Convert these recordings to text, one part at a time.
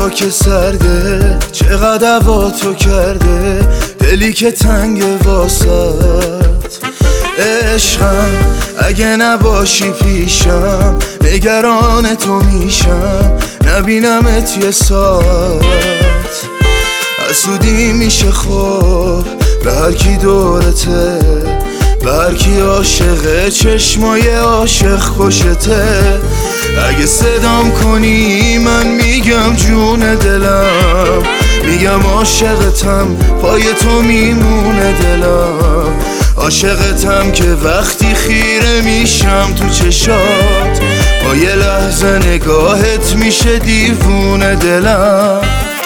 هوا که سرده، چقدر هوا تو کرده، دلی که تنگ واسط. عشقم اگه نباشی پیشم، نگران تو میشم، نبینمت یه ساعت. حسودی میشه خب به هر کی دورته، به هر کی عاشقه، چشمای عاشق خوشته. اگه صدام کنی من میگم جون دلم، میگم عاشقتم، پای تو میمونه دلم. عاشقتم که وقتی خیره میشم تو چشات، با یه لحظه نگاهت میشه دیوونه دلم.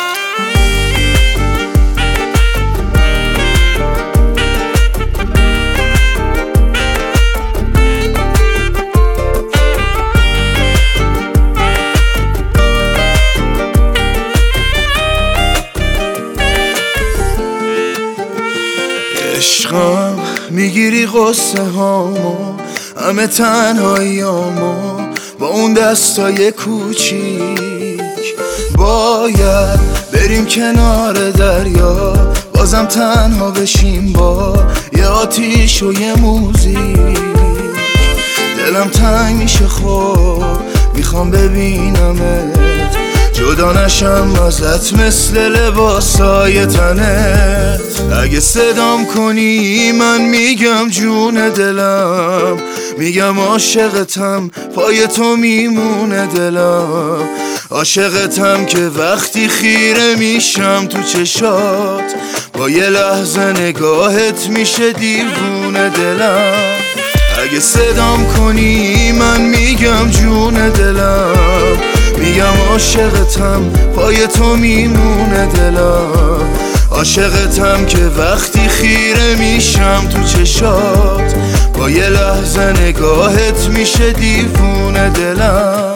عشقم میگیری قصه هامو، همه تنهاییامو، با اون دستای کوچیک. باید بریم کنار دریا، بازم تنها بشیم با یه آتیش و یه موزیک. دلم تنگ میشه خب میخوام ببینمت، جدا نشم ازت مثل لباسای تنت. اگه صدام کنی من میگم جون دلم، میگم عاشقتم، پای تو میمونه دلم. عاشقتم که وقتی خیره میشم تو چشات، با یه لحظه نگاهت میشه دیوونه دلم. اگه صدام کنی من میگم جون دلم، میگم عاشقتم، پای تو میمونه دلم. عاشقتم که وقتی خیره میشم تو چشات، با یه لحظه نگاهت میشه دیوونه دلم.